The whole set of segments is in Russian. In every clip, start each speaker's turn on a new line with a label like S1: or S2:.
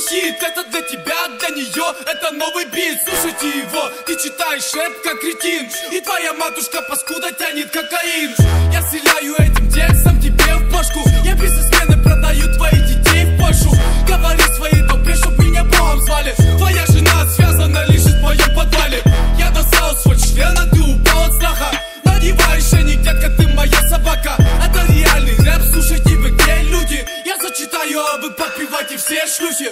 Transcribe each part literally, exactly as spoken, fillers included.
S1: хит, это для тебя, для нее, это новый бит. Слушайте его, ты читаешь рэп как кретин, и твоя матушка паскуда тянет кокаин. Я стреляю этим текстом тебе в башку, я бизнесмены продаю твоих детей в Польшу. Говори своей толпе, чтоб меня Богом звали. Твоя жена связана, лежит в моем подвале. Я достал свой член, а ты упал от страха. Надевай шейник, детка, ты моя собака. Это реальный рэп, слушайте вы где люди. Я зачитаю, а вы подпевайте все шлюхи.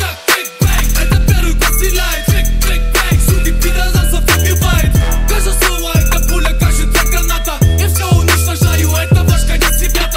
S1: Это первый класс стреляет. Суки пидорасов убивает. Каждое слово это пуля, каждый трек граната. Я все уничтожаю, это ваш конец, ребята.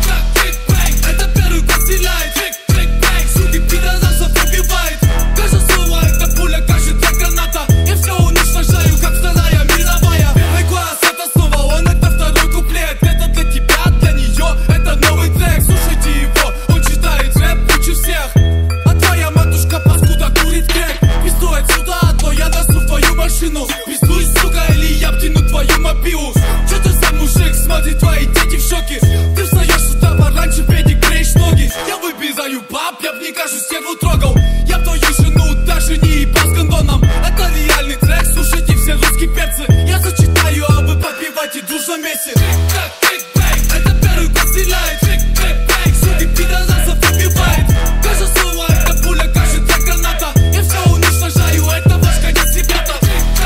S1: Это первый класс стреляет. Суки пидорасов убивает. Каждое слово это пуля, каждый трек граната. Я все уничтожаю, как вторая мировая. Первый класс это снова он, это второй куплет. Это для тебя, для нее, это новый трек. Слушайте его, он читает рэп лучше всех. А твоя матушка паскуда курит крэк. Пиздуй отсюда, а то я носу в твою машину. Пиздуй, сука, или я втяну твою мобилу. Че ты за мужик, смотри, твои дети в шоке. Ты встаешь с утра пораньше, педик, греешь ноги. Я выбираю баб, я в ней каждую стерву трогал. Я в твою жену даже не ебал с кондоном. Это реальный трек, слушайте все русские перцы. Я зачитаю, а вы подпевайте дружно вместе. Это первый класс стреляет. Суки пидорасов убивает. Каждое слово это пуля, каждый трек граната. Я все уничтожаю, это ваш конец, ребята.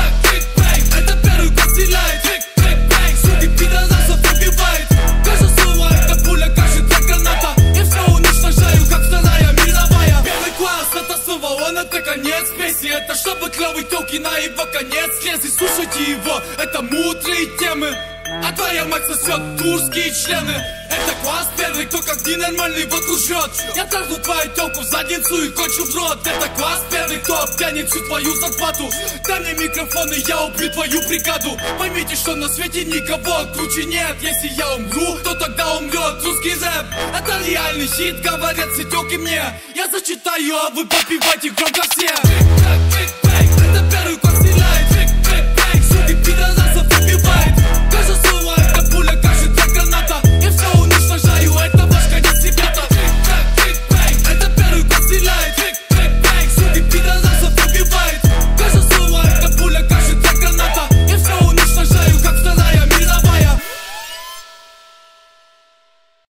S1: Это первый класс стреляет. Суки пидорасов убивает. Каждое слово это пуля, каждый трек граната. Я все уничтожаю, как вторая мировая. Первый класс это снова он, это конец песни. Это чтобы клевый телки на его конец лезли. Слушайте его, это мудрые темы. А твоя мать сосет турские члены. Это класс первый, кто как ненормальный водку жрет. Я трахну твою телку в задницу и кончу в рот. Это класс первый, кто обтянет всю твою зарплату. Дай мне микрофон и я убью твою бригаду. Поймите, что на свете никого круче нет. Если я умру, то тогда умрет русский рэп. Это реальный хит, говорят все телки мне. Я зачитаю, а вы попивайте громко все.